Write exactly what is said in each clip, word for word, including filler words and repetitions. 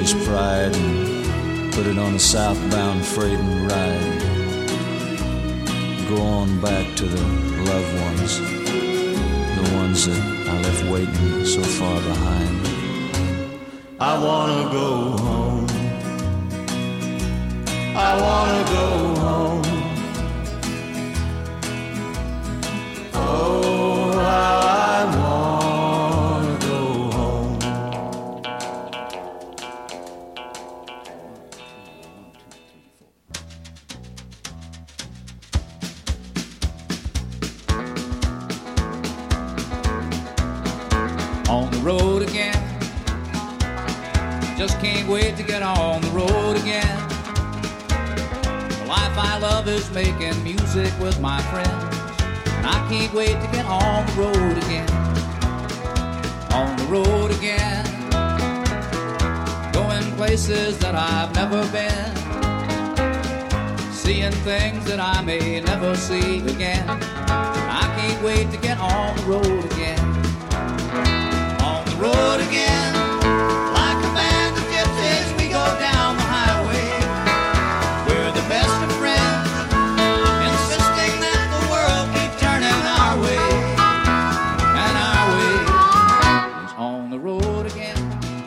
his pride and put it on a southbound freight and ride. Go on back to the loved ones, the ones that I left waiting so far behind. I wanna go home. I wanna go home. Oh, how I wanna go home. On the road again. Just can't wait to get on the road again. The life I love is making music with my friends, and I can't wait to get on the road again. On the road again. Going places that I've never been, seeing things that I may never see again. I can't wait to get on the road again. On the road again. Like a band of gypsies, we go down the highway. We're the best of friends, insisting that the world keep turning our way. And our way is on the road again.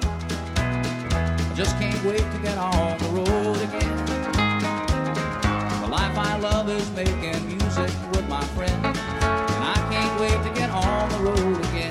I just can't wait to get on the road again. The life I love is making music with my friends, and I can't wait to get on the road again.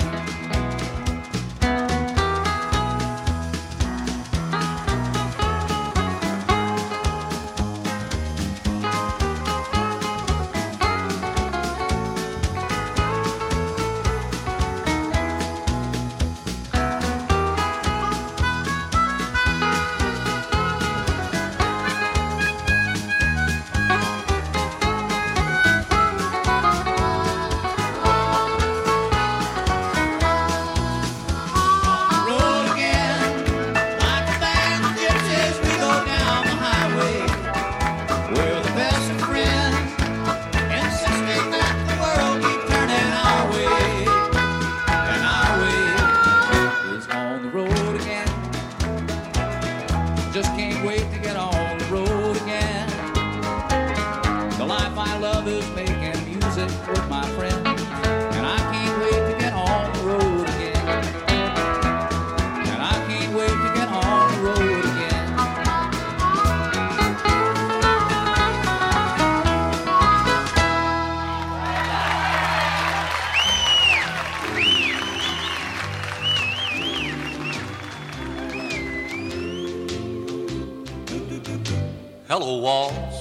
Hello, walls.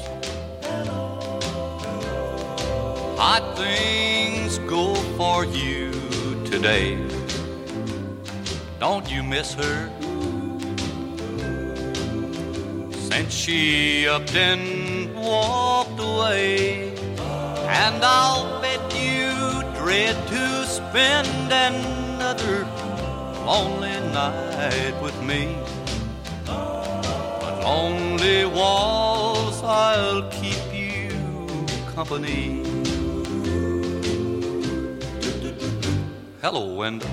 Hot things go for you today. Don't you miss her? Since she upped and walked away, and I'll bet you dread to spend another lonely night with me. Lonely walls, I'll keep you company. Hello, Wendell.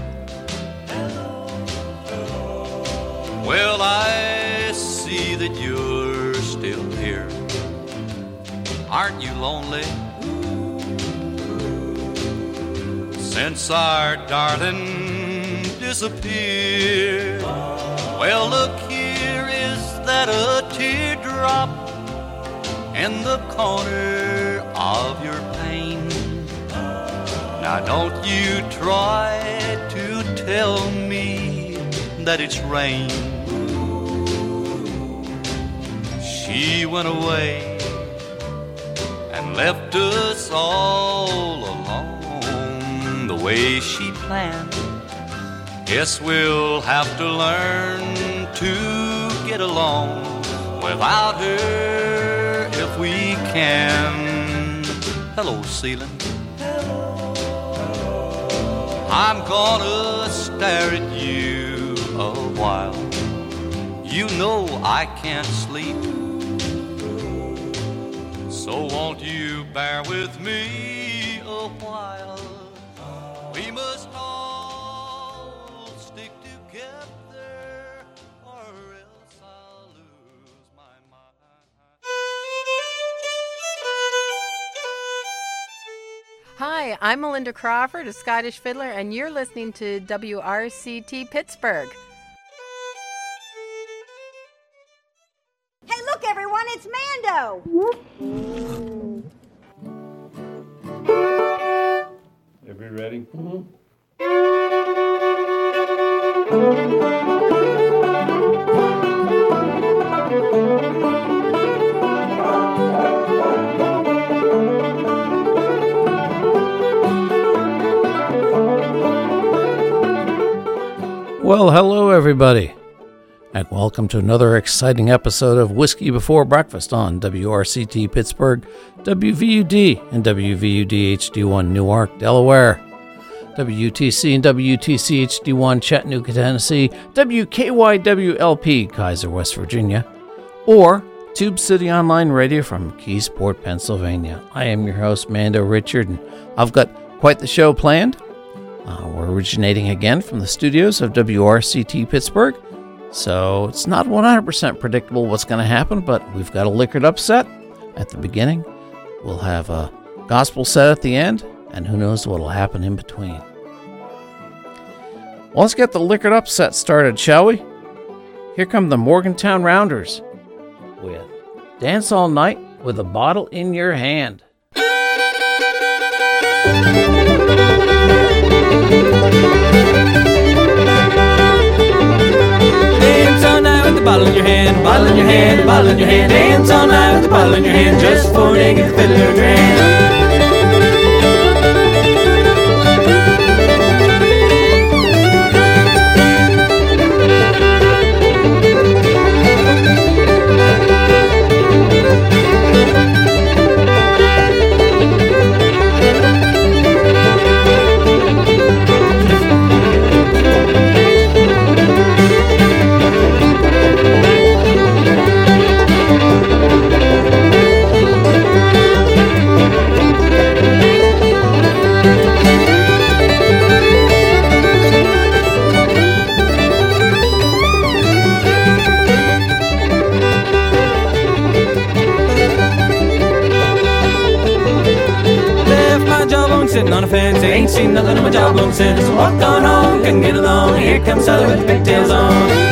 Well, I see that you're still here. Aren't you lonely? Since our darling disappeared. Well, look here, is that a teardrop in the corner of your pain? Now don't you try to tell me that it's rain. She went away and left us all alone the way she planned. Guess we'll have to learn to get along without her if we can. Hello, ceiling. I'm gonna stare at you a while. You know I can't sleep. So won't you bear with me a while? We must all stick together or else Hi, I'm Melinda Crawford, a Scottish fiddler, and you're listening to W R C T Pittsburgh. Hey, look, everyone, it's Mando! Everybody ready? Mm-hmm. Well, hello everybody, and welcome to another exciting episode of Whiskey Before Breakfast on W R C T Pittsburgh, W V U D, and W V U D H D one Newark, Delaware, W U T C and W U T C H D one Chattanooga, Tennessee, W K Y W L P Kaiser, West Virginia, or Tube City Online Radio from Keysport, Pennsylvania. I am your host, Mando Richard, and I've got quite the show planned. Uh, we're originating again from the studios of W R C T Pittsburgh, so it's not one hundred percent predictable what's going to happen, but we've got a liquored up set at the beginning. We'll have a gospel set at the end, and who knows what will happen in between. Well, let's get the liquored up set started, shall we? Here come the Morgantown Rounders with Dance All Night with a Bottle in Your Hand. Dance all night with the bottle in your hand, bottle in your hand, bottle in your hand. Dance all night with the bottle in your hand, just for to get the fiddler grand. Sitting on a fence, ain't seen nothing on my jawbone since. Walked on home, couldn't get along. Here comes Sally with the pigtails on.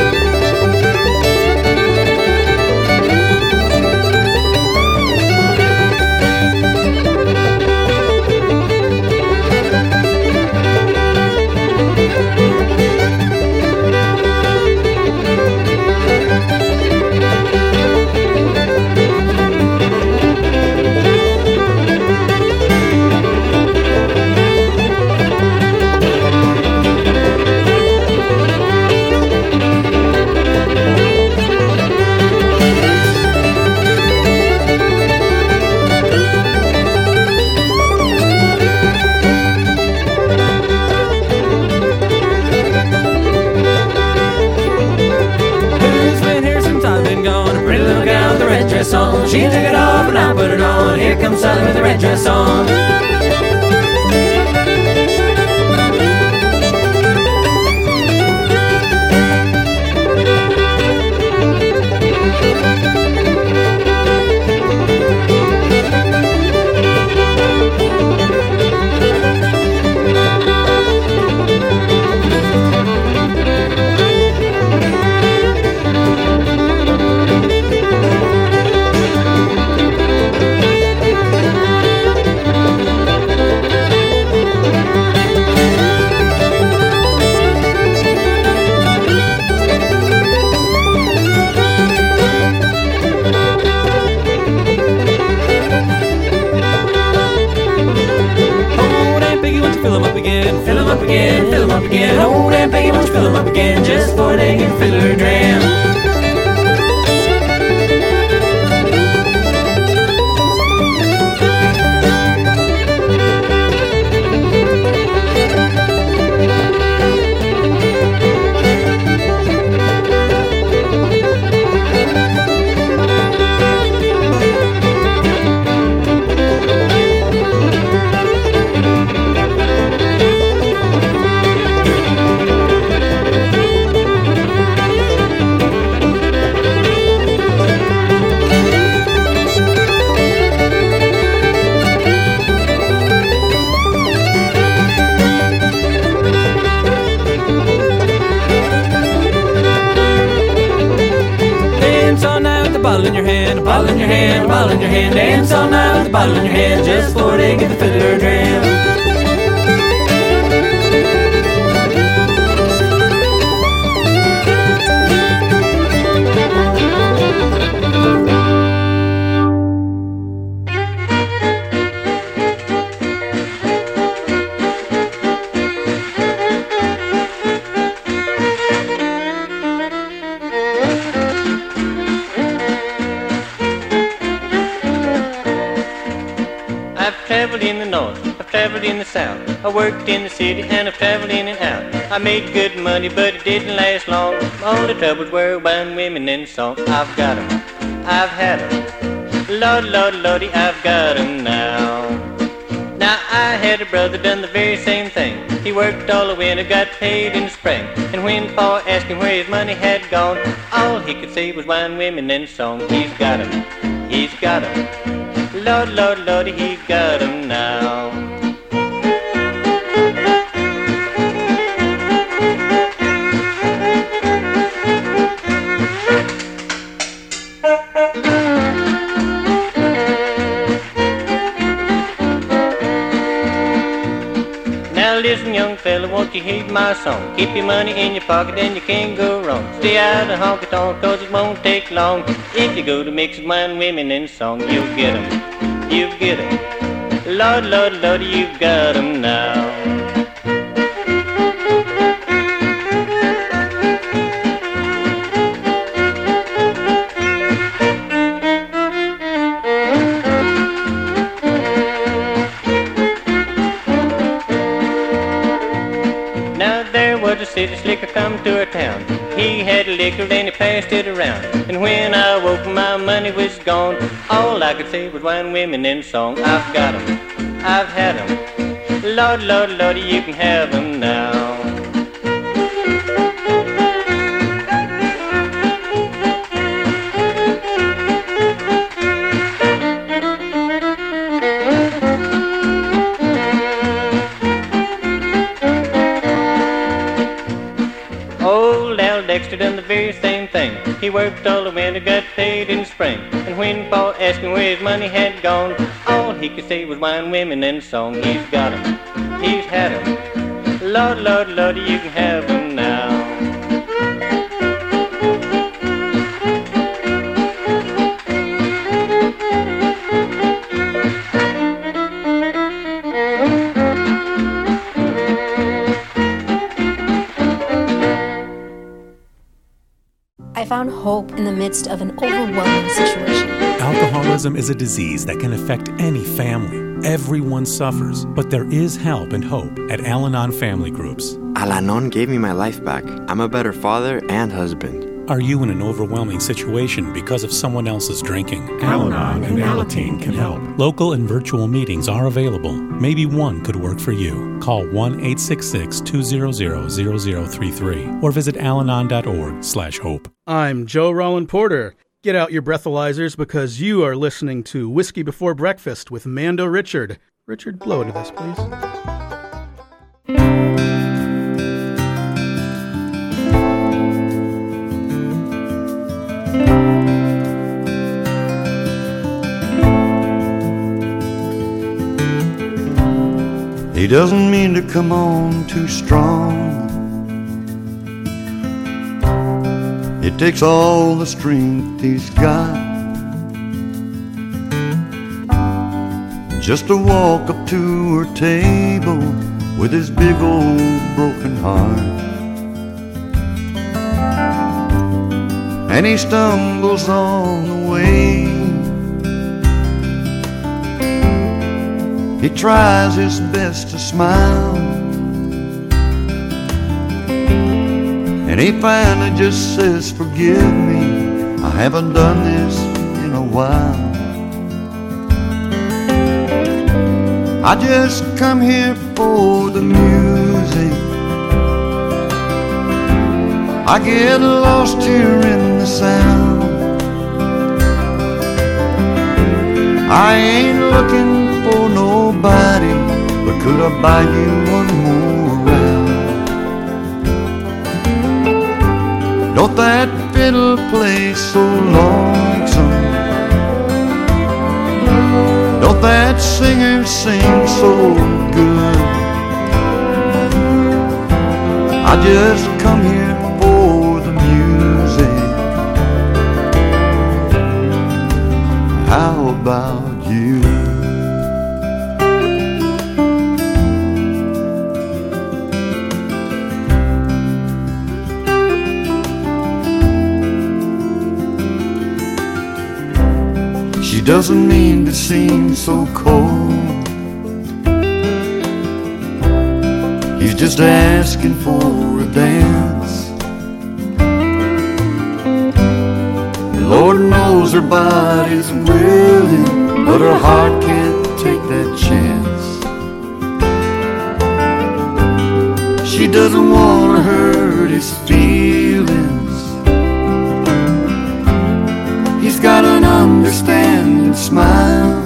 On. She took it off and I put it on. Here comes Sally with the red dress on. Fill 'em up again, fill 'em up again. Oh, damn Peggy, won't you fill 'em up again, just for they can fiddler dram. bottle in your hand, a bottle in your hand, a bottle in your hand. Dance all night with a bottle in your hand, just for to get the fiddler dram. In the north, I've traveled in the south, I worked in the city and I've traveled in and out. I made good money but it didn't last long. All the troubles were wine, women and song. I've got 'em, I've had 'em, Lord, Lord, Lordy, I've got 'em now. Now I had a brother done the very same thing. He worked all the winter, got paid in the spring. And when Pa asked him where his money had gone, all he could say was wine, women and song. He's got 'em, he's got 'em, Lord, Lord, Lordy, he got 'em now. Now listen, young fella, won't you heed my song? Keep your money in your pocket and you can't go wrong. Stay out of honky-tonk cause it won't take long. If you go to mix wine, women and song, you'll get 'em, you get 'em, Lord, Lord, Lord, you've got 'em now. Now there was a city slicker come to our town. He had a liquor and he passed it around. And when I woke, my money was gone. All I could say was wine, women, and song. I've got 'em, I've had 'em, Lord, Lord, Lord, you can have 'em now. Dexter done the very same thing. He worked all the winter, got paid in the spring. And when Pa asked him where his money had gone, all he could say was wine, women, and song. He's got 'em, he's had 'em, Lord, Lord, Lord, you can have 'em now. I found hope in the midst of an overwhelming situation. Alcoholism is a disease that can affect any family. Everyone suffers, but there is help and hope at Al-Anon Family Groups. Al-Anon gave me my life back. I'm a better father and husband. Are you in an overwhelming situation because of someone else's drinking? Al-Anon and Alateen can help. Local and virtual meetings are available. Maybe one could work for you. Call one eight six six, two zero zero, zero zero three three or visit alanon.org slash hope. I'm Joe Roland Porter. Get out your breathalyzers because you are listening to Whiskey Before Breakfast with Mando Richard. Richard, blow into this, please. He doesn't mean to come on too strong. It takes all the strength he's got just to walk up to her table with his big old broken heart. And he stumbles on the way. He tries his best to smile, and he finally just says, forgive me, I haven't done this in a while. I just come here for the music. I get lost here in the sound. I ain't looking for nobody, but could I buy you one more round? Don't that fiddle play so lonesome? lonesome. Don't that singer sing so good? I just come here for the music. How about you? She doesn't mean to seem so cold. He's just asking for a dance. Lord knows her body's willing, but her heart can't take that chance. She doesn't want to hurt his feelings. He's got an understanding smile,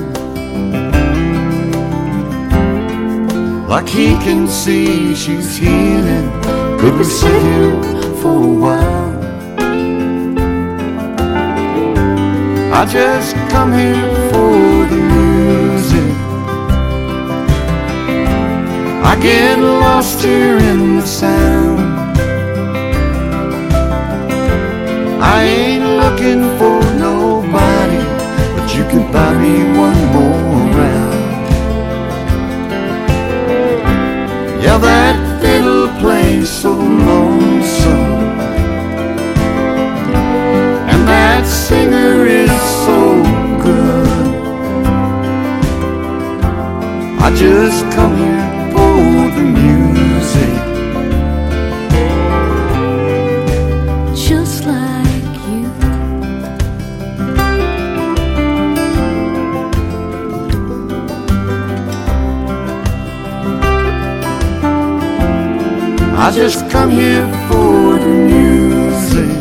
like he can see she's healing. Could we sit here for a while? I just come here for the music. I get lost here in the sound. I ain't looking for nobody, but you can buy me one more round. Yeah, that fiddle plays so lonesome, and that singer is so good. I just come here for the music. Just like you. I just come here for the music.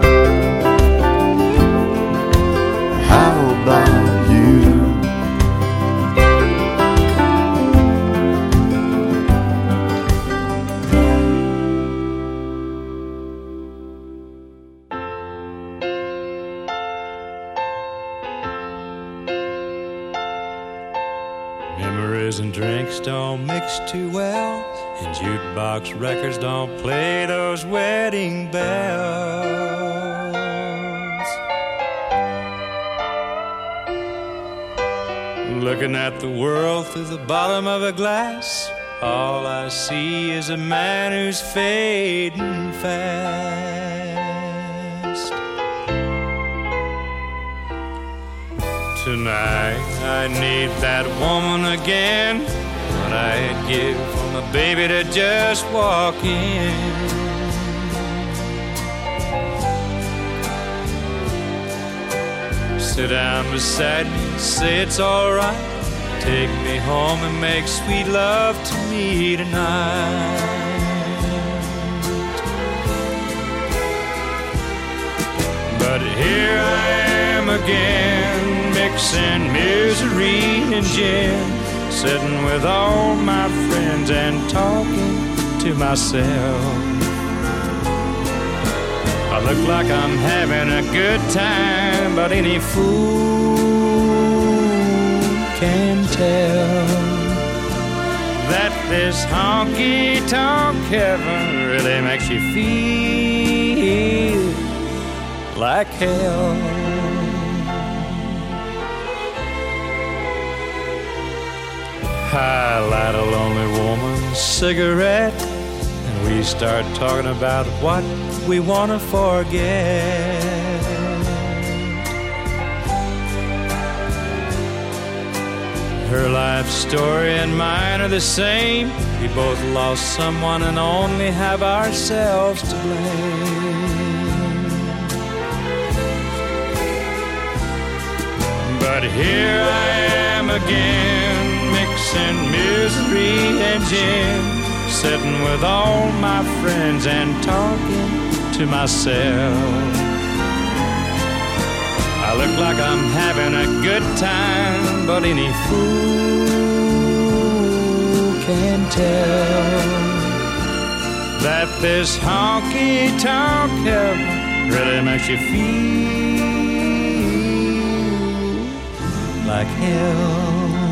How about you? Memories and drinks don't mix too well, and jukebox records don't play those wedding bells. Looking at the world through the bottom of a glass, all I see is a man who's fading fast. Tonight I need that woman again, what I'd give for my baby to just walk in. Sit down beside me, say it's alright, take me home and make sweet love to me tonight. But here I am again, mixing misery and gin, sitting with all my friends and talking to myself. I look like I'm having a good time, but any fool can tell that this honky-tonk heaven really makes you feel like hell. I light a lonely woman's cigarette, and we start talking about what we want to forget. Her life story and mine are the same. We both lost someone and only have ourselves to blame. But here I am again, mixing misery and gin, sitting with all my friends and talking to myself. I look like I'm having a good time, but any fool can tell that this honky-tonk heaven really makes you feel like hell.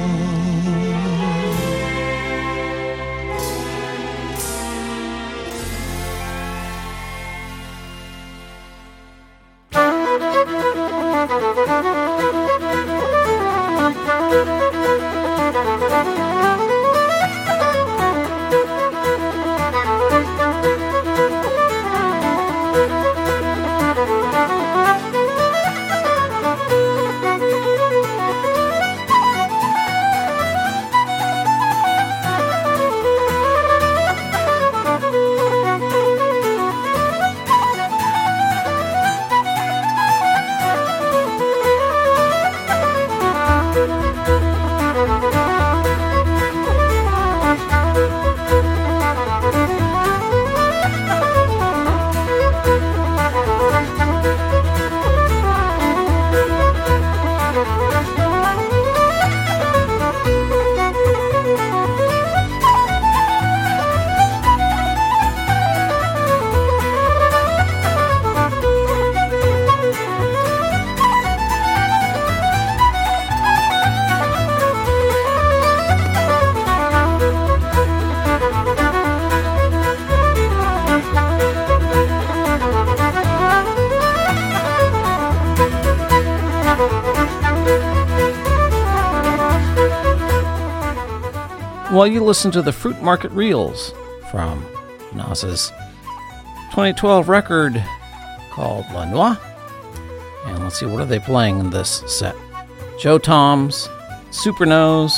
While you listen to the Fruit Market Reels from Nas's twenty twelve record called La Noix. And let's see, what are they playing in this set? Joe Toms, Super Nose,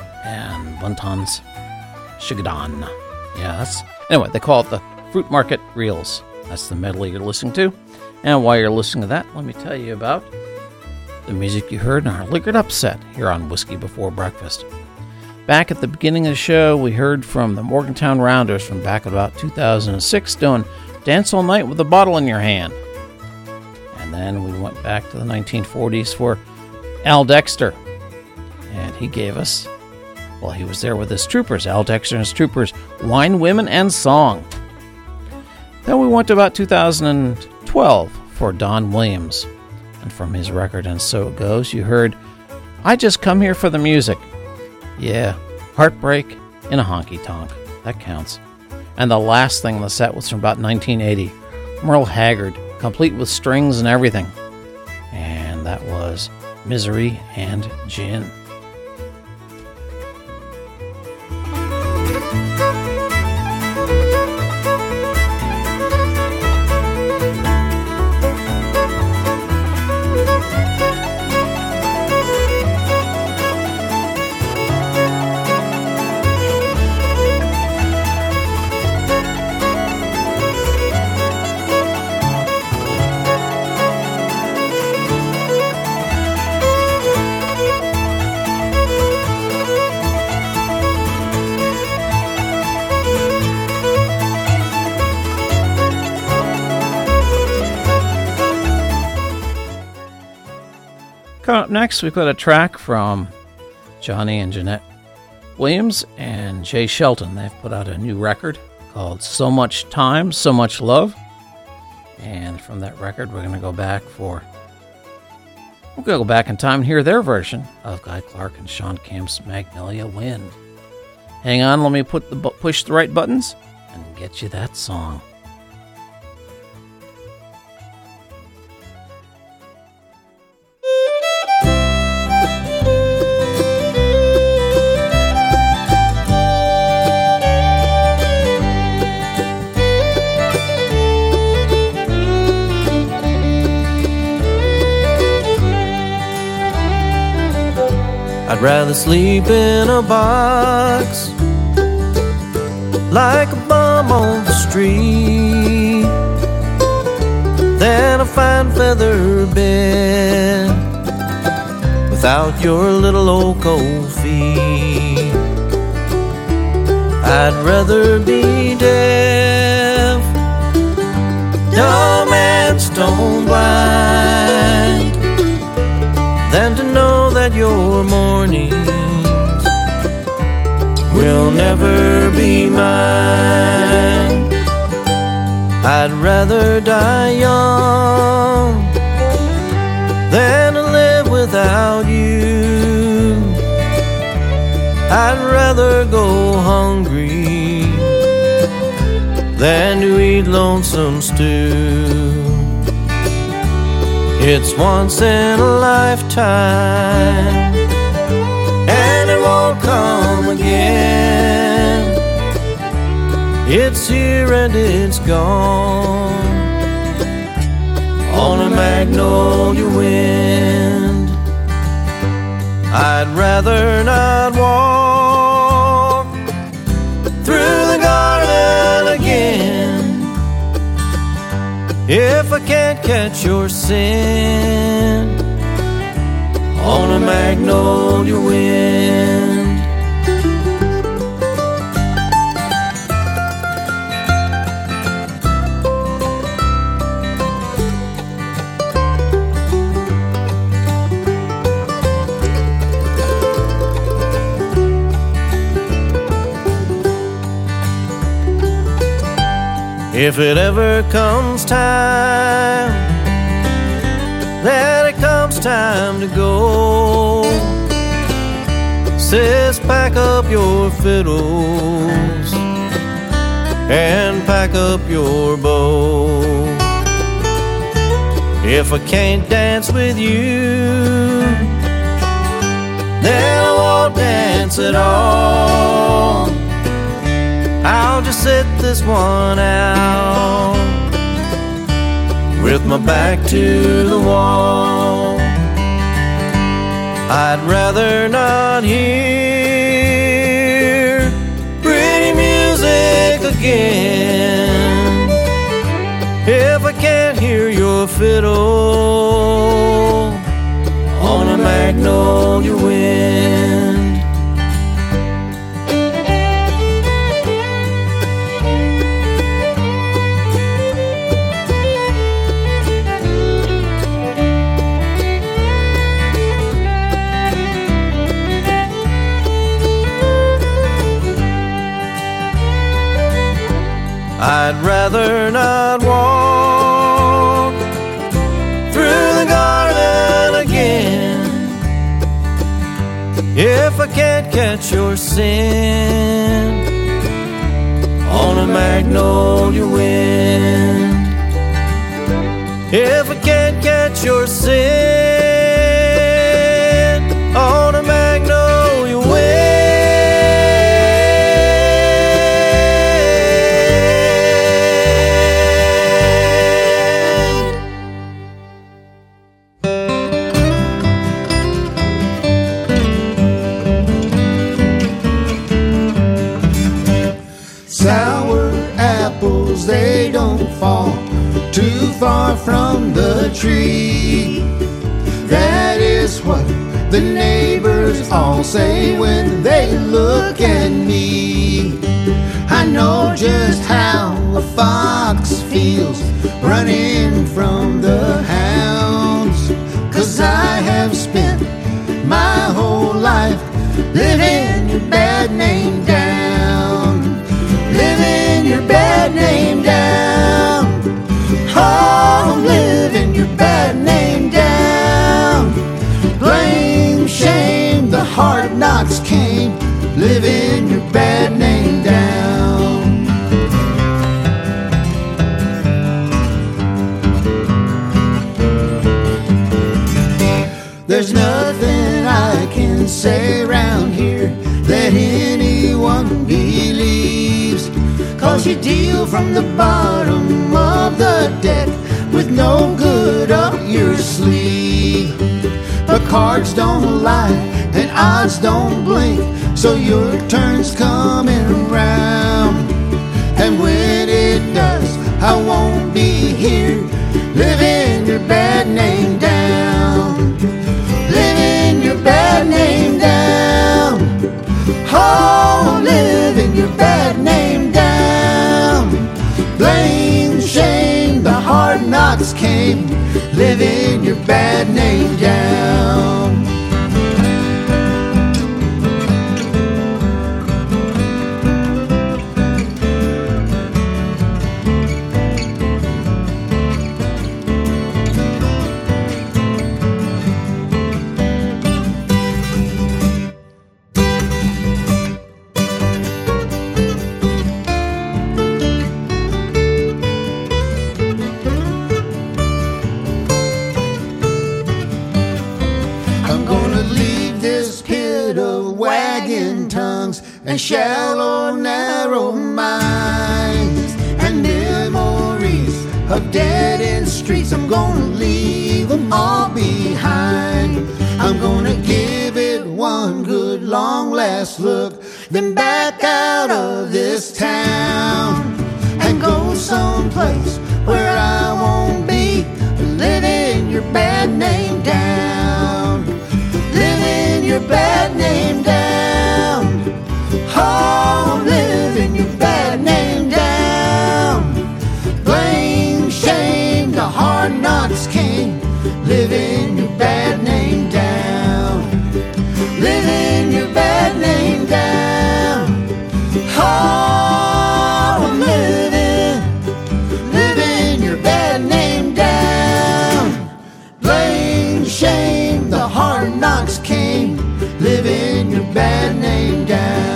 and Buntan's Shigadan. Yeah, that's... Anyway, they call it the Fruit Market Reels. That's the medley you're listening to. And while you're listening to that, let me tell you about the music you heard in our Liquored Up set here on Whiskey Before Breakfast. Back at the beginning of the show, we heard from the Morgantown Rounders from back in about two thousand six doing Dance All Night with a Bottle in Your Hand. And then we went back to the nineteen forties for Al Dexter. And he gave us, well, he was there with his troopers, Al Dexter and his troopers, Wine, Women, and Song. Then we went to about two thousand twelve for Don Williams. And from his record And So It Goes, you heard I Just Come Here for the Music. Yeah, Heartbreak in a Honky Tonk. That counts. And the last thing in the set was from about nineteen eighty. Merle Haggard, complete with strings and everything. And that was Misery and Gin. Coming up next, we've got a track from Johnny and Jeanette Williams and Jay Shelton. They've put out a new record called So Much Time, So Much Love. And from that record, we're going to go back for... We're going to go back in time and hear their version of Guy Clark and Sean Kemp's Magnolia Wind. Hang on, let me put the bu- push the right buttons and get you that song. I'd rather sleep in a box like a bum on the street than a fine feather bed without your little old cold feet. I'd rather be deaf, dumb and stone blind than to know that your mornings will never be mine. I'd rather die young than to live without you. than to eat lonesome stew. It's once in a lifetime, and it won't come again. It's here and it's gone on a magnolia wind. I'd rather not walk through the garden again if I can't catch your scent on a magnolia wind. If it ever comes time that it comes time to go, sis, pack up your fiddles and pack up your bow. If I can't dance with you, then I won't dance at all. I'll just sit this one out with my back to the wall. I'd rather not hear pretty music again if I can't hear your fiddle on a magnolia wind. I'd rather not walk through the garden again if I can't catch your scent on a magnolia wind. If I can't catch your scent on a magnolia wind. They don't fall too far from the tree. That is what the neighbors all say when they look at me. I know just how a fox feels running from the hounds, 'cause I have spent my whole life living your bad name down. Living your bad name down. Oh, living your bad name down. Blame, shame, the hard knocks came. Living your bad name down. There's nothing I can say around here that anyone believes, 'cause you deal from the bottom of the deck with no good up your sleeve. But cards don't lie and odds don't blink, so your turn's coming around. And when it does, I won't be here living your bad name down. Living your bad name down. Oh, living your bad name down. Blame, shame, the hard knocks came. Living your bad name down. and shallow, narrow minds and memories of dead-end streets. I'm gonna leave them all behind. I'm gonna give it one good long last look, then back out of this town and go someplace where I won't be living your bad name down, living your bad name down. Oh, living your bad name down. Blame, shame, the hard knocks came, living your bad name down, living your bad name down. Oh, I'm living, living your bad name down. Blame, shame, the hard knocks came, living your bad name down.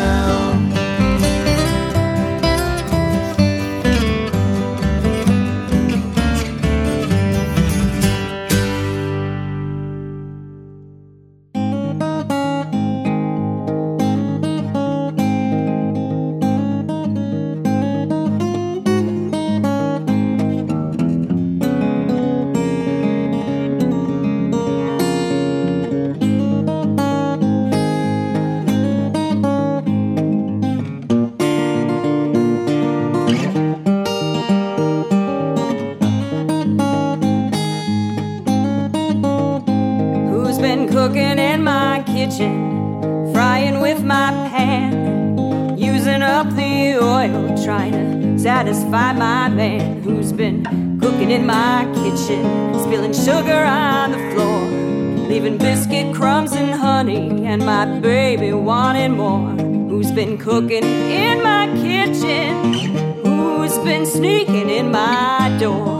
Cooking in my kitchen, frying with my pan, using up the oil, trying to satisfy my man. Who's been cooking in my kitchen, spilling sugar on the floor, leaving biscuit crumbs and honey, and my baby wanting more. Who's been cooking in my kitchen, who's been sneaking in my door?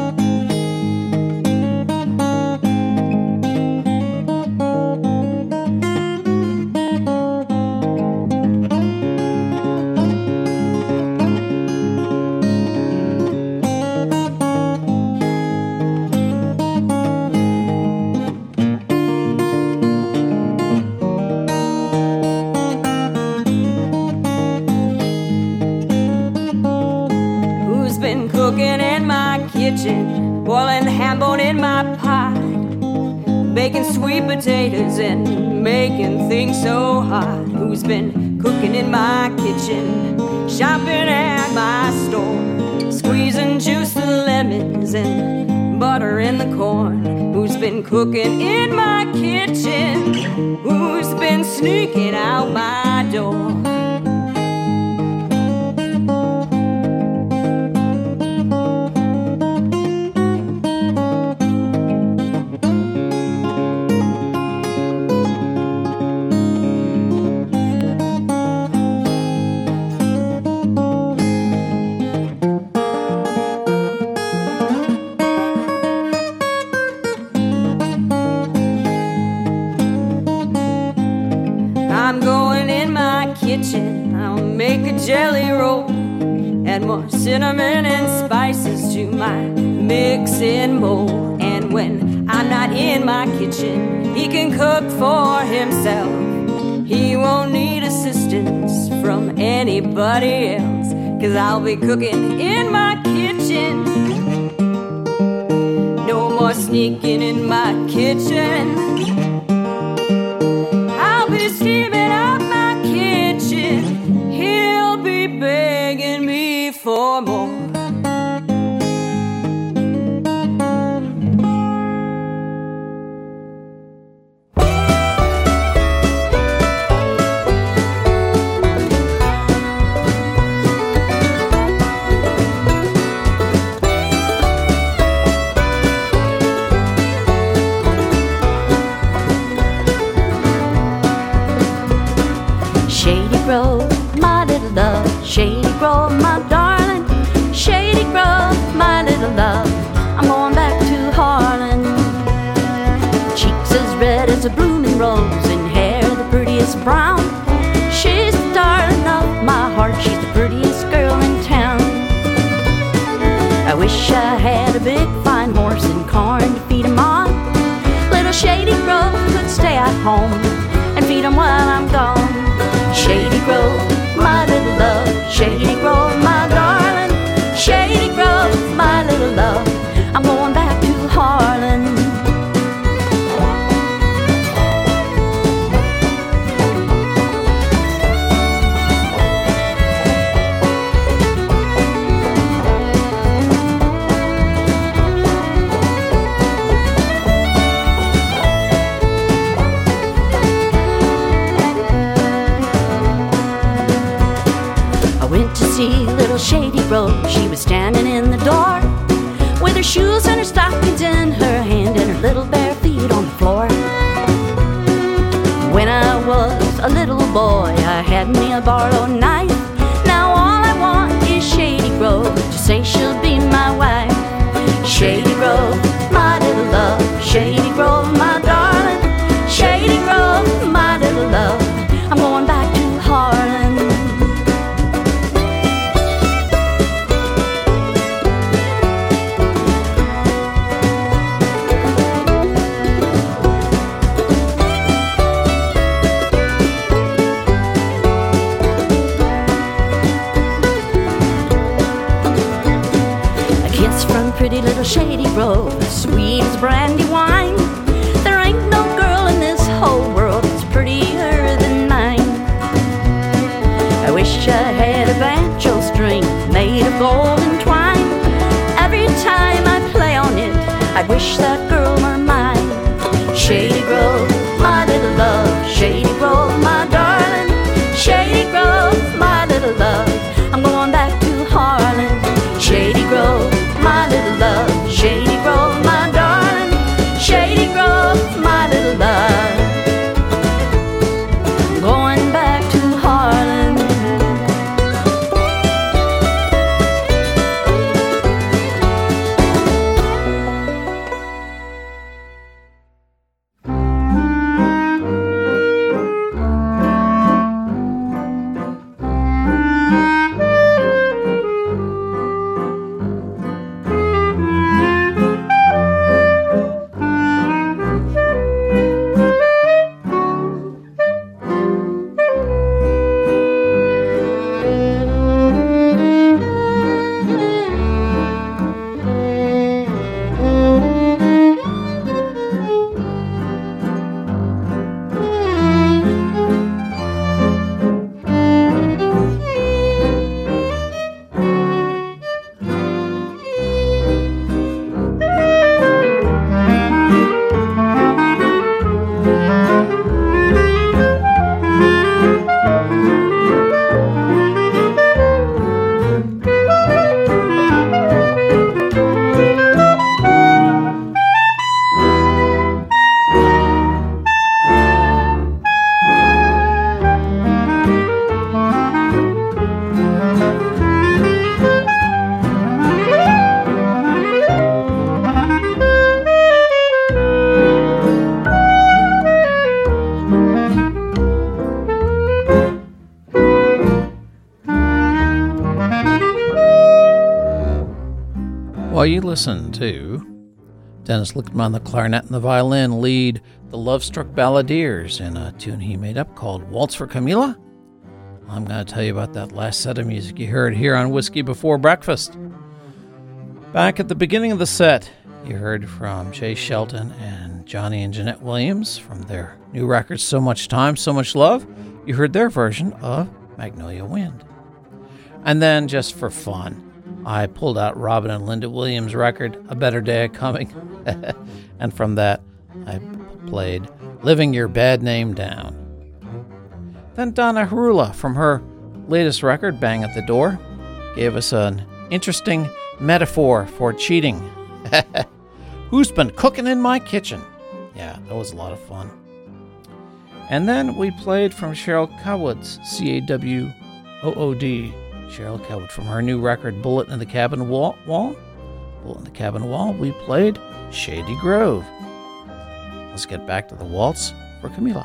Boiling ham bone in my pot, baking sweet potatoes and making things so hot. Who's been cooking in my kitchen, shopping at my store, squeezing juice of lemons and butter in the corn? Who's been cooking in my kitchen, who's been sneaking out my door? I'll make a jelly roll, add more cinnamon and spices to my mixing bowl. And when I'm not in my kitchen, he can cook for himself. He won't need assistance from anybody else, 'cause I'll be cooking in my kitchen. No more sneaking in my kitchen. I'll be steaming out my kitchen. He'll be begging me for more. Shady Grove, my little love. Shady Grove, my darling. Shady Grove, my little love. I'm going back to Harlan. Cheeks as red as a blooming rose, and hair the prettiest brown. She's the darling of my heart. She's the prettiest girl in town. I wish I had a big fine horse and corn to feed him on. Little Shady Grove could stay at home and feed him while I'm gone. Shady Grove, my little love. Shady Grove, my darling. Shady Grove, my little love. I'm going back to Harlan. Little Shady Grove, she was standing in the door with her shoes and her stockings in her hand and her little bare feet on the floor. When I was a little boy, I had me a borrowed knife. Now all I want is Shady Grove to say she'll be my wife. Shady Grove, my little love. Shady Grove, my darling. Shady Grove, my little love. I'm going back to Harlan. Pretty little Shady Grove, sweet as brandy wine. There ain't no girl in this whole world that's prettier than mine. I wish I had a banjo string made of golden twine. Every time I play on it, I wish that girl were mine. Shady Grove, my little love. Shady Grove, my darling. Shady Grove, my little love. I'm going back to Harlan. Shady Grove, my little love. Shady Grove, my darling. Shady Grove, my little love. Going back to Harlan. While you listen to Dennis Lickman on the clarinet and the violin lead the Love-Struck Balladeers in a tune he made up called Waltz for Camilla, I'm going to tell you about that last set of music you heard here on Whiskey Before Breakfast. Back at the beginning of the set, you heard from Jay Shelton and Johnny and Jeanette Williams from their new record, So Much Time, So Much Love. You heard their version of Magnolia Wind. And then, just for fun, I pulled out Robin and Linda Williams' record, A Better Day Coming. And from that, I played Living Your Bad Name Down. Then Donna Harula, from her latest record, Bang at the Door, gave us an interesting metaphor for cheating. Who's been cooking in my kitchen? Yeah, that was a lot of fun. And then we played from Cheryl Cowwood's C A W O O D. Cheryl Cowwood from her new record, Bullet in the Cabin Wall. Bullet in the Cabin Wall, we played Shady Grove. Let's get back to the waltz for Camilla.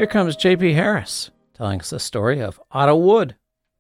comes J P Harris, telling us the story of Otto Wood.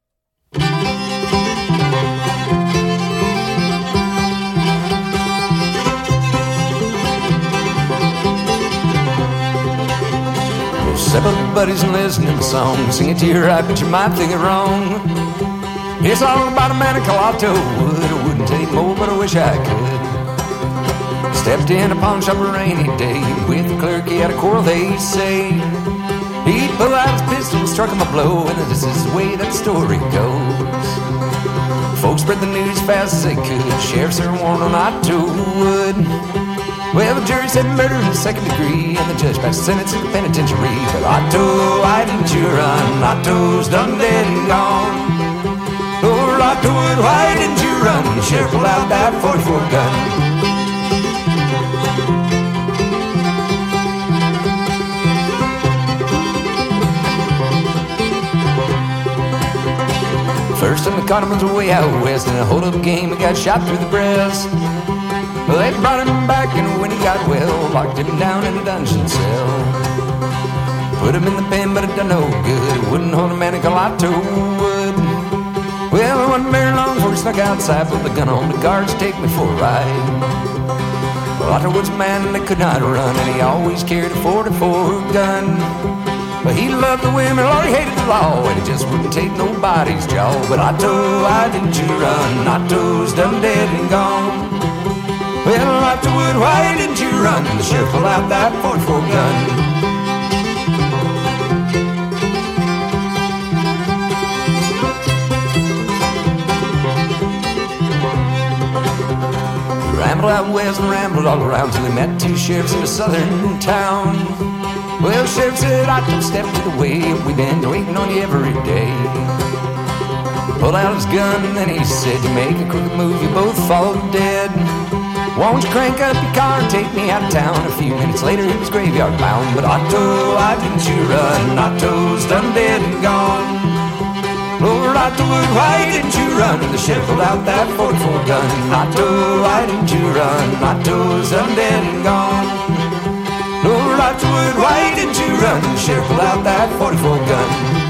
Several buddies and listening to the song. Sing it to you right, but you might think it wrong. It's all about a man called Otto Wood. I wouldn't take more, but I wish I could. Stepped in a pawn shop a rainy day with the clerk, he had a quarrel, they say. He pulled out his pistol, struck him a blow, and this is the way that story goes. Folks spread the news fast as they could. Sheriff's are warned on Otto Wood. Well, the jury said murder in the second degree, and the judge passed sentence in the penitentiary. But Otto, why didn't you run? Otto's done dead and gone. Oh, Otto Wood, why didn't you run? The sheriff pulled out that forty-four gun. First time they caught him was way out west, in a hold-up game, he got shot through the breast. Well, they brought him back, and when he got well, locked him down in a dungeon cell. Put him in the pen, but it done no good. It wouldn't hold a man called Otto Wood. Well, it wasn't very long before he snuck outside, put the gun on the guards, take me for a ride. Well, Otto Wood's a man that could not run, and he always carried a forty-four gun. But he loved the women, Lord, he hated the law, and he just wouldn't take nobody's jaw. But Otto, why didn't you run? Otto's done dead and gone. Well, Otto Wood, why didn't you run? The sheriff pulled out that forty-four gun. Rambled out west and rambled all around till he met two sheriffs in a southern town. Well, sheriff said, Otto, step to the way, we've been waiting on you every day. Pulled out his gun and then he said, you make a crooked move, you both fall dead. Won't you crank up your car and take me out of town? A few minutes later he was graveyard bound. But Otto, why didn't you run? Otto's done dead and gone. Lord Otto Wood, why didn't you run? The sheriff pulled out that forty-four gun. Otto, why didn't you run? Otto's done dead and gone. Lord Otto Wood, why didn't you run? The sheriff pulled out that forty-four gun.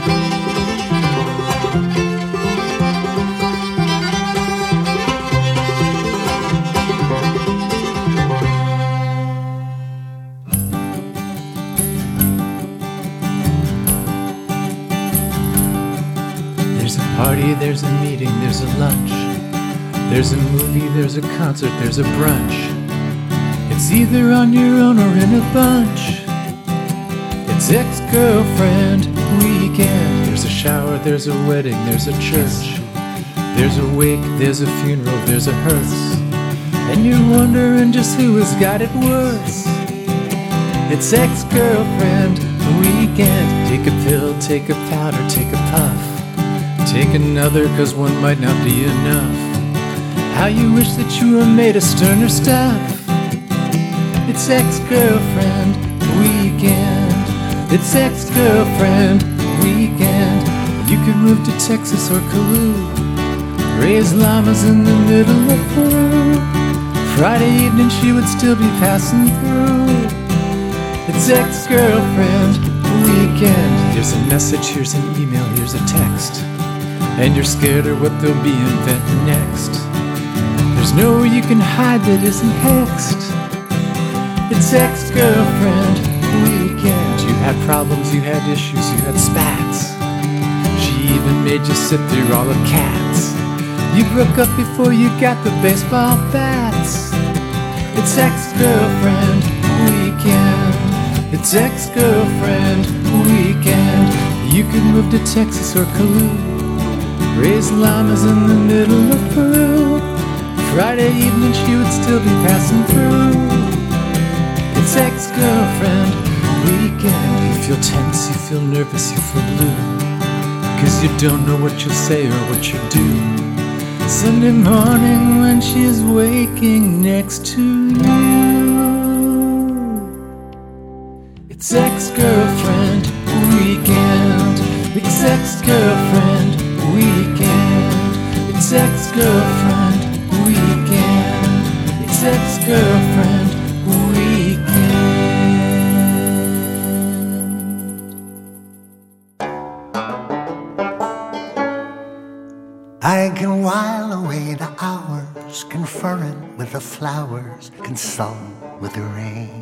Party, there's a meeting, there's a lunch. There's a movie, there's a concert, there's a brunch. It's either on your own or in a bunch. It's ex-girlfriend weekend. There's a shower, there's a wedding, there's a church. There's a wake, there's a funeral, there's a hearse. And you're wondering just who has got it worse. It's ex-girlfriend weekend. Take a pill, take a powder, take a puff. Take another, cause one might not be enough. How you wish that you were made of sterner stuff. It's ex-girlfriend weekend. It's ex-girlfriend weekend. You could move to Texas or Caillou, raise llamas in the middle of Peru. Friday evening she would still be passing through. It's ex-girlfriend weekend. Here's a message, here's an email, here's a text. And you're scared of what they'll be inventing next. There's nowhere you can hide that isn't hexed. It's ex-girlfriend weekend. You had problems, you had issues, you had spats. She even made you sit through all the cats. You broke up before you got the baseball bats. It's ex-girlfriend weekend. It's ex-girlfriend weekend. You could move to Texas or Caillou, raise llamas in the middle of Peru. Friday evening she would still be passing through. It's ex-girlfriend weekend. You feel tense, you feel nervous, you feel blue, cause you don't know what you'll say or what you'll do Sunday morning when she's waking next to you. It's ex-girlfriend weekend. It's ex-girlfriend weekend. It's ex-girlfriend weekend. It's ex-girlfriend weekend. I can while away the hours, conferring with the flowers, consulting with the rain.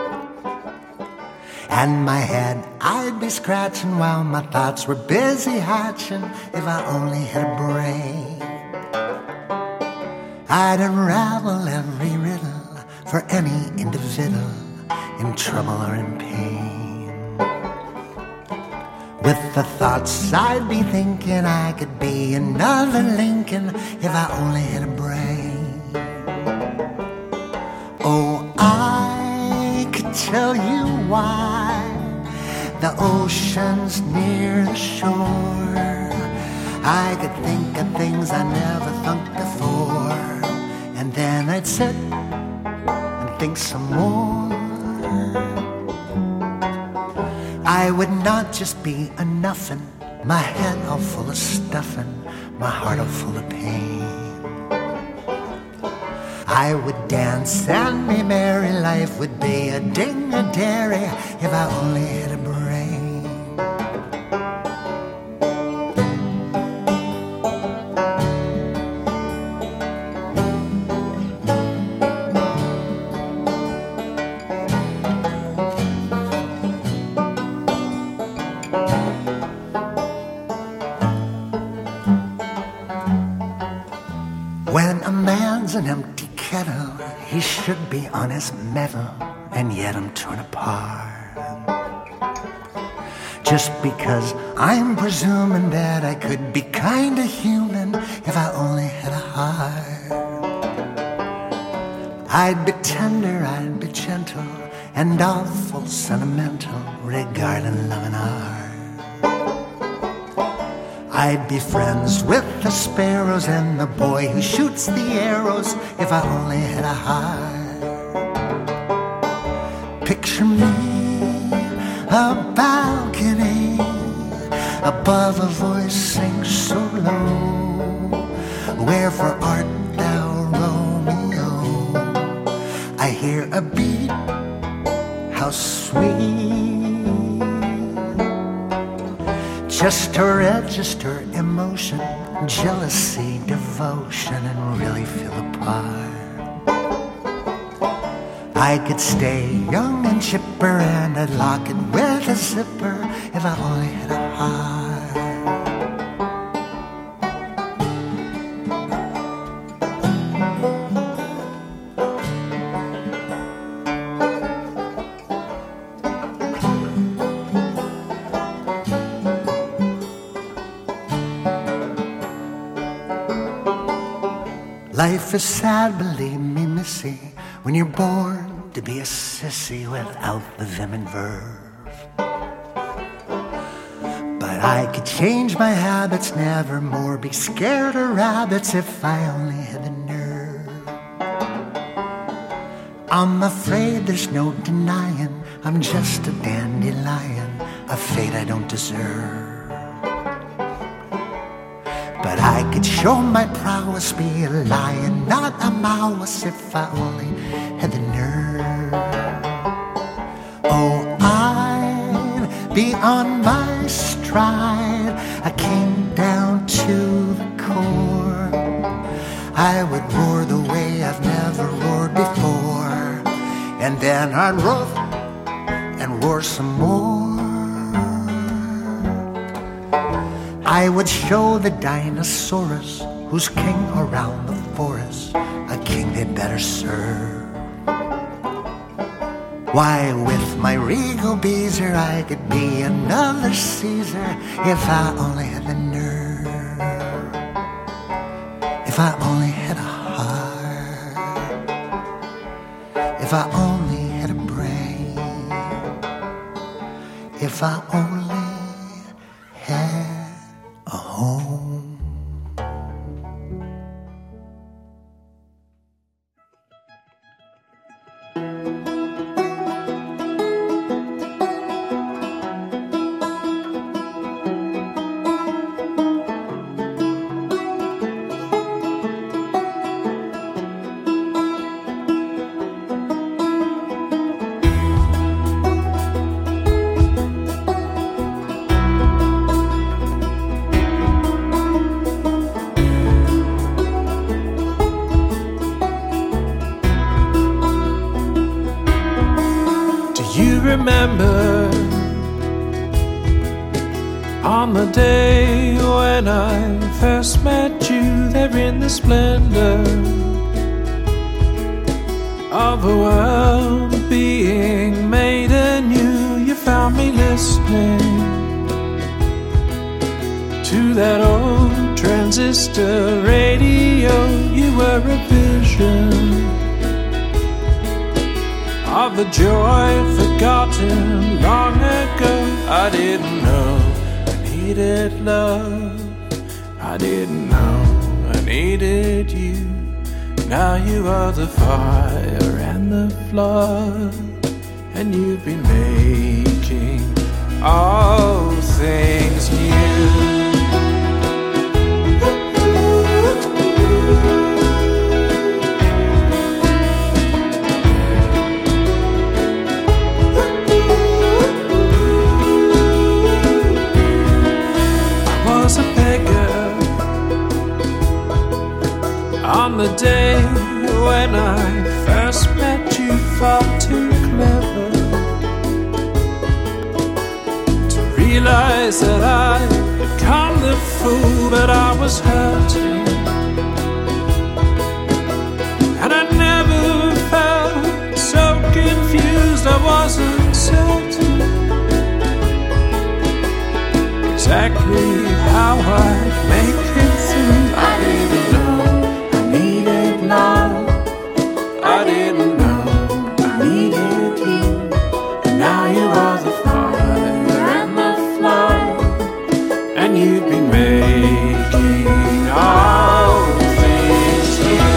And my head I'd be scratching while my thoughts were busy hatching. If I only had a brain, I'd unravel every riddle for any individual in trouble or in pain. With the thoughts I'd be thinking, I could be another Lincoln if I only had a brain. Oh, I could tell you why the ocean's near the shore. I could think of things I never thought before, and then I'd sit and think some more. I would not just be a nuffin', my head all full of stuffin', my heart all full of pain. I would dance and be merry, life would be a ding-a-dairy if I only had a brain. When a man's an empty kettle, he should be on his mettle, and yet I'm torn apart. Just because I'm presuming that I could be kinda human if I only had a heart. I'd be tender, I'd be gentle, and awful sentimental regarding love and art. I'd be friends with the sparrows and the boy who shoots the arrows if I only had a heart. Picture me, a balcony, above a voice sings so low. Wherefore art thou, Romeo? I hear a beat, how sweet. Just to register emotion, jealousy, devotion, and really feel a part. I could stay young and chipper, and I'd lock it with a zipper if I only had a heart. Life is sad, believe me, missy, when you're born to be a sissy without the vim and verve. But I could change my habits, never more be scared of rabbits if I only had the nerve. I'm afraid there's no denying I'm just a dandelion, a fate I don't deserve. But I could show my prowess, be a lion, not a mouse, if I only had the nerve. Oh, I'd be on my stride, I came down to the core. I would roar the way I've never roared before, and then I'd roar and roar some more. I would show the dinosaurs who's king around the forest, a king they better serve. Why, with my regal beezer, I could be another Caesar if I only had the nerve. If I only had a heart. If I only had a brain. If I only had a home. remember on the day when I first met you there in the splendor of a world being made anew. You found me listening to that old transistor radio. You were a vision of the joy forgotten long ago. I didn't know I needed love. I didn't know I needed you. Now you are the fire and the flood, and you've been making all things new. On the day when I first met you, far too clever to realize that I'd become the fool, but I was hurting, and I never felt so confused. I wasn't certain exactly how I'd make it through. I didn't know needed love. I didn't know I needed you. And now you are the fire and the flood, and you've been making all things new.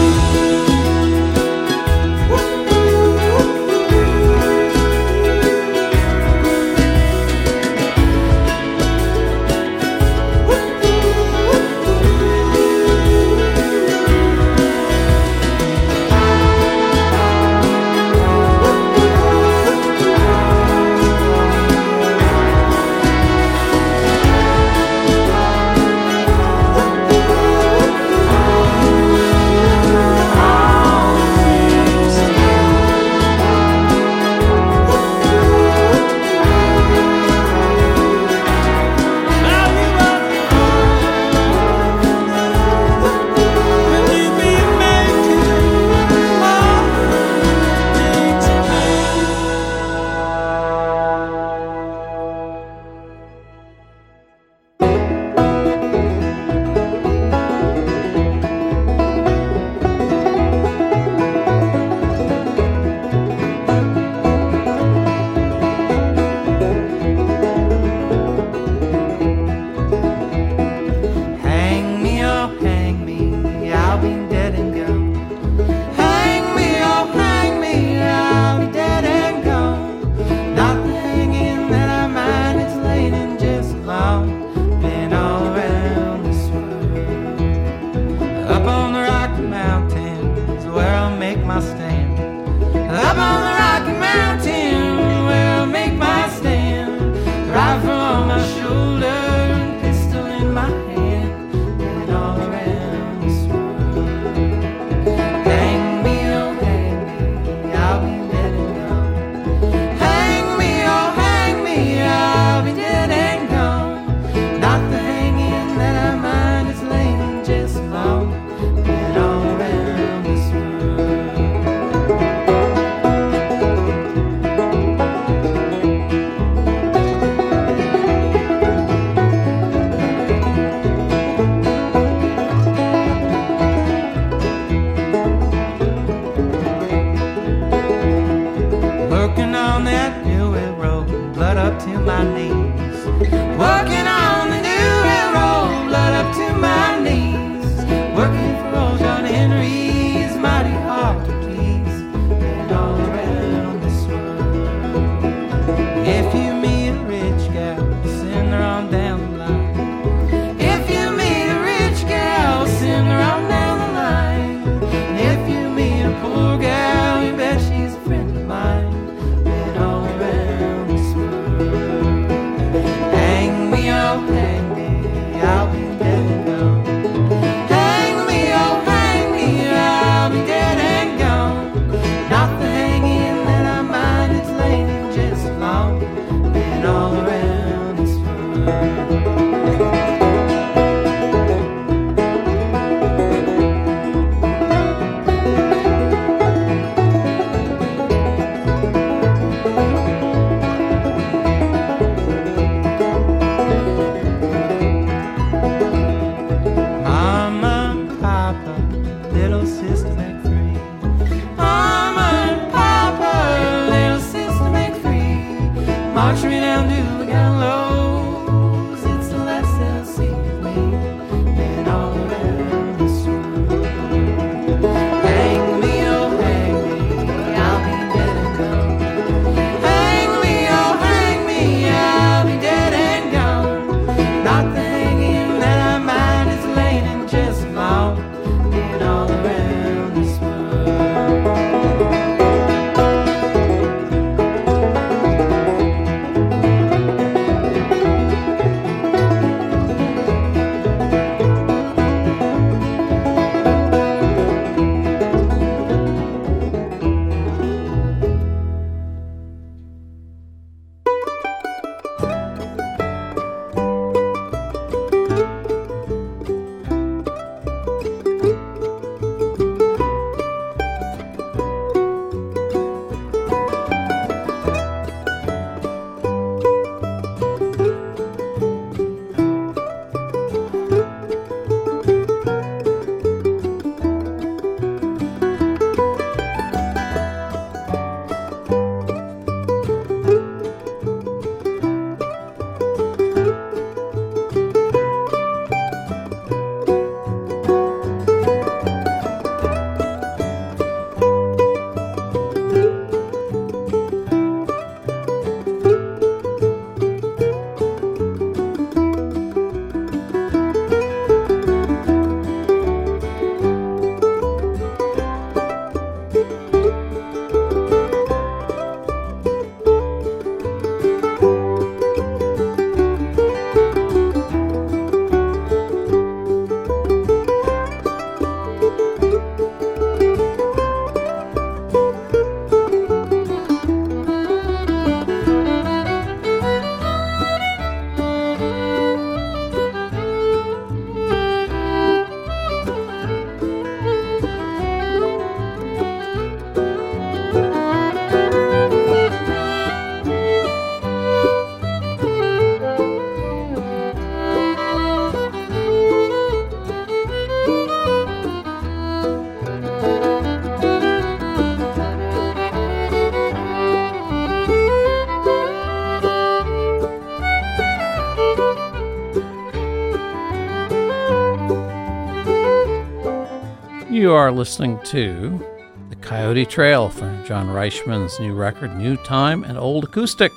You are listening to The Coyote Trail from John Reichman's new record, New Time and Old Acoustic.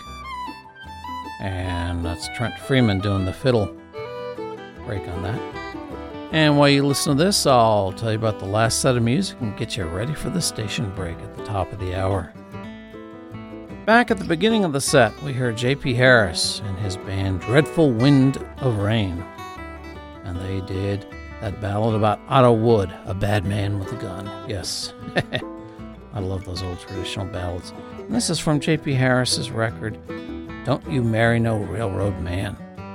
And that's Trent Freeman doing the fiddle break on that. And while you listen to this, I'll tell you about the last set of music and get you ready for the station break at the top of the hour. Back at the beginning of the set, we heard J P Harris and his band Dreadful Wind of Rain. And they did that ballad about Otto Wood, a bad man with a gun. Yes, I love those old traditional ballads. And this is from J P Harris's record, Don't You Marry No Railroad Man.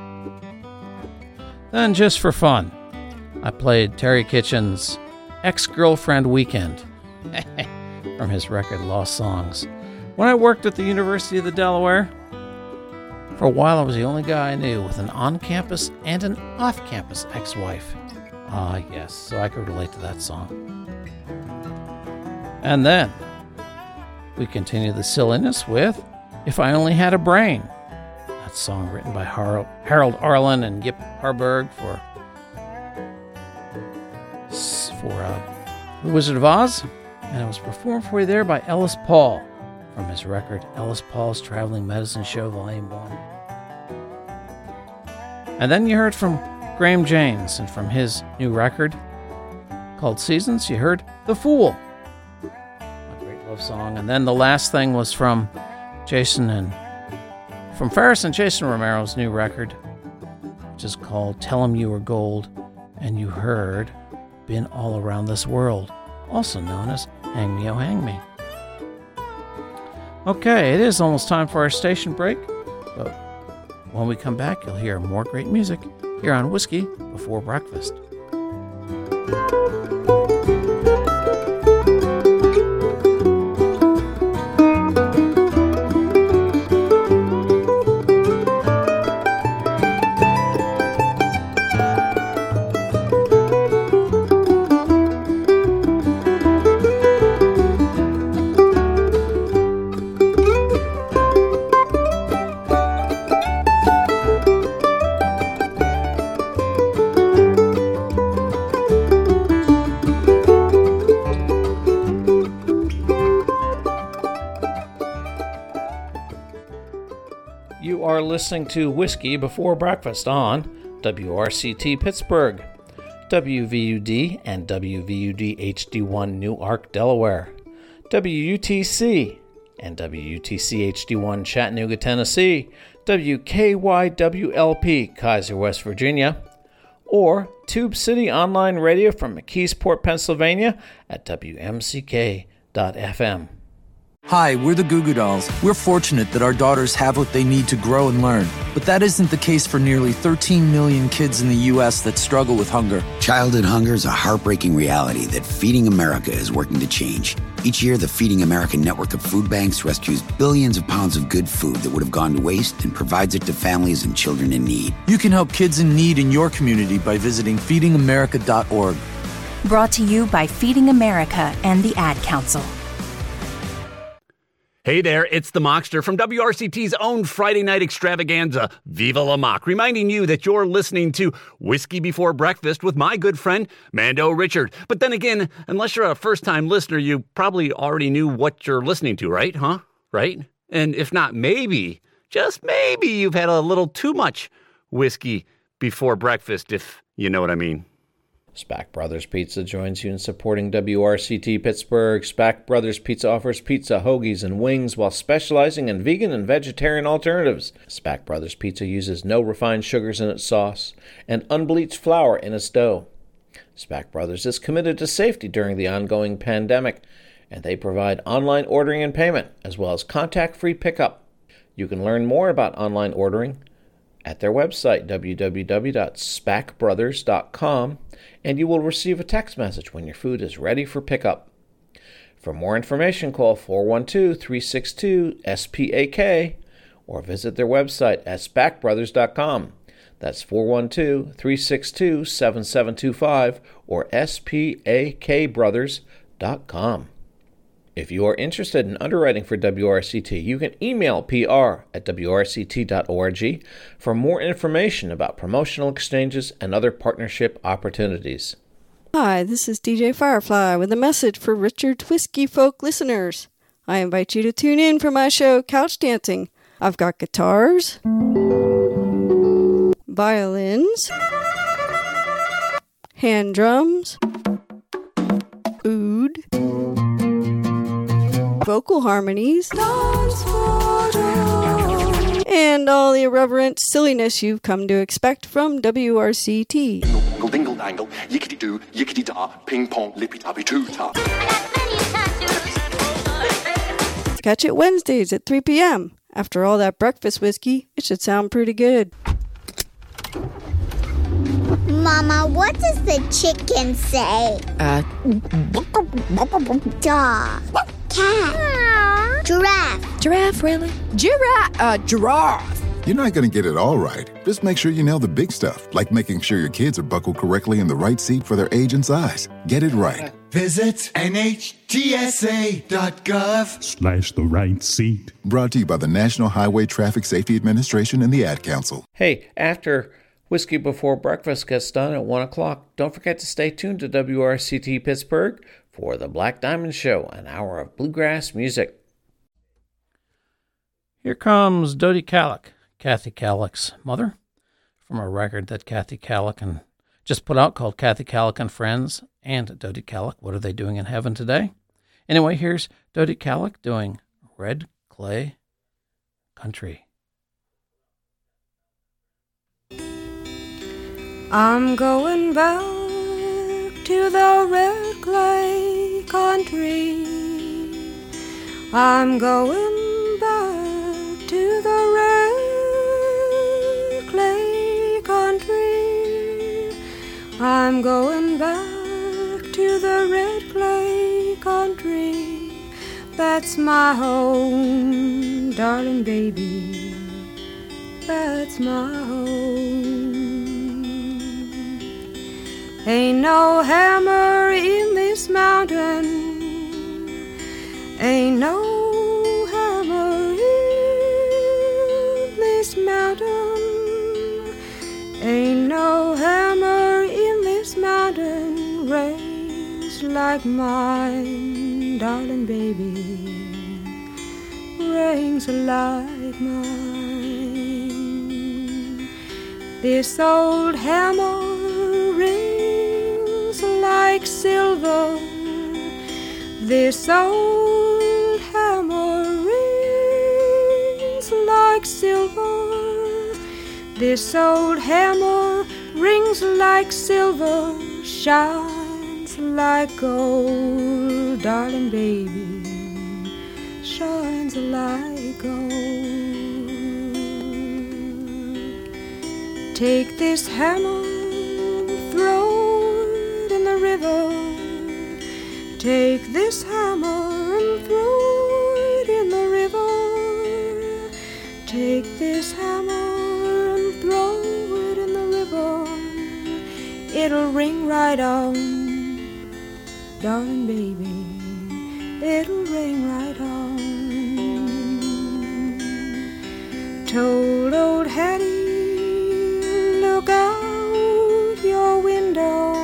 Then, just for fun, I played Terry Kitchen's Ex-Girlfriend Weekend from his record Lost Songs. When I worked at the University of the Delaware, for a while I was the only guy I knew with an on-campus and an off-campus ex-wife. Ah, yes, so I could relate to that song. And then, we continue the silliness with If I Only Had a Brain. That song written by Har- Harold Arlen and Yip Harburg for, for uh, The Wizard of Oz. And it was performed for you there by Ellis Paul from his record Ellis Paul's Traveling Medicine Show, Volume one. And then you heard from Graham Janes, and from his new record called Seasons, you heard The Fool, a great love song. And then the last thing was from Jason and from Ferris and Jason Romero's new record, which is called Tell 'Em You Were Gold, and you heard Been All Around This World, also known as Hang Me Oh Hang Me. Okay, it is almost time for our station break, but when we come back, you'll hear more great music here on Whiskey Before Breakfast. Listening to Whiskey Before Breakfast on W R C T Pittsburgh, W V U D and W V U D H D one Newark, Delaware, W U T C and W U T C H D one Chattanooga, Tennessee, W K Y W L P Kaiser, West Virginia, or Tube City Online Radio from McKeesport, Pennsylvania at W M C K dot F M. Hi, we're the Goo Goo Dolls. We're fortunate that our daughters have what they need to grow and learn. But that isn't the case for nearly thirteen million kids in the U S that struggle with hunger. Childhood hunger is a heartbreaking reality that Feeding America is working to change. Each year, the Feeding America network of food banks rescues billions of pounds of good food that would have gone to waste and provides it to families and children in need. You can help kids in need in your community by visiting feeding america dot org. Brought to you by Feeding America and the Ad Council. Hey there, it's the Mockster from W R C T's own Friday night extravaganza, Viva La Mock, reminding you that you're listening to Whiskey Before Breakfast with my good friend, Mando Richard. But then again, unless you're a first-time listener, you probably already knew what you're listening to, right? Huh? Right? And if not, maybe, just maybe you've had a little too much whiskey before breakfast, if you know what I mean. Spack Brothers Pizza joins you in supporting W R C T Pittsburgh. Spack Brothers Pizza offers pizza, hoagies, and wings while specializing in vegan and vegetarian alternatives. Spack Brothers Pizza uses no refined sugars in its sauce and unbleached flour in its dough. Spack Brothers is committed to safety during the ongoing pandemic, and they provide online ordering and payment, as well as contact-free pickup. You can learn more about online ordering at their website, w w w dot spack brothers dot com, and you will receive a text message when your food is ready for pickup. For more information, call four one two, three six two, S P A K or visit their website at spack brothers dot com. That's four one two, three six two, seven seven two five or S P A K brothers dot com. If you are interested in underwriting for W R C T, you can email P R at W R C T dot org for more information about promotional exchanges and other partnership opportunities. Hi, this is D J Firefly with a message for Richard Whiskey Folk listeners. I invite you to tune in for my show, Couch Dancing. I've got guitars, violins, hand drums, oud, vocal harmonies, and all the irreverent silliness you've come to expect from W R C T. Dingle, dingle, dangle, yickety doo, yickety da, ping pong, lippy tappy too ta. Catch it Wednesdays at three p.m. After all that breakfast whiskey, it should sound pretty good. Mama, what does the chicken say? Uh, dog, cat, giraffe. Giraffe, really? Giraffe, uh, giraffe. You're not going to get it all right. Just make sure you nail the big stuff, like making sure your kids are buckled correctly in the right seat for their age and size. Get it right. Visit N H T S A dot gov slash the right seat. Brought to you by the National Highway Traffic Safety Administration and the Ad Council. Hey, after Whiskey Before Breakfast gets done at one o'clock, don't forget to stay tuned to W R C T Pittsburgh for the Black Diamond Show, an hour of bluegrass music. Here comes Dodie Calic, Kathy Calic's mother, from a record that Kathy Calic and just put out called Kathy Calic and Friends and Dodie Calic, What Are They Doing in Heaven Today? Anyway, here's Dodie Calic doing Red Clay Country. I'm going back to the red clay country. I'm going back to the red clay country. I'm going back to the red clay country. That's my home, darling baby. That's my home. Ain't no hammer in this mountain. Ain't no hammer in this mountain. Ain't no hammer in this mountain raised like mine, darling baby, rings like mine. This old hammer rings like silver. This old hammer rings like silver. This old hammer rings like silver, shines like gold, darling baby, shines like gold. Take this hammer, throw it in the river. Take this hammer and throw it in the river. Take this hammer and throw it in the river. It'll ring right on, darling baby. It'll ring right on. Told old Hattie, look out your window.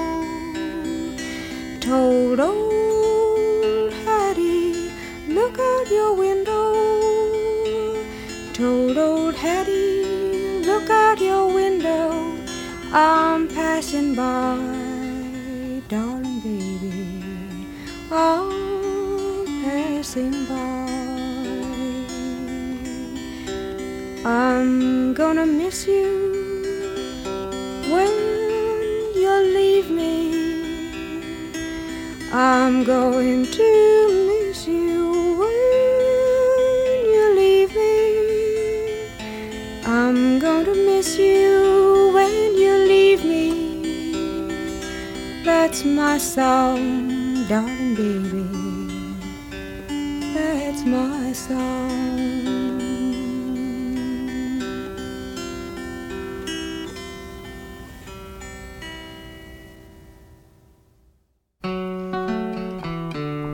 Told old Hattie, look out your window. Told old Hattie, look out your window. I'm passing by, darling baby, I'm passing by. I'm gonna miss you when you leave me. I'm going to miss you when you leave me. I'm going to miss you when you leave me. That's my song, darling baby. That's my song.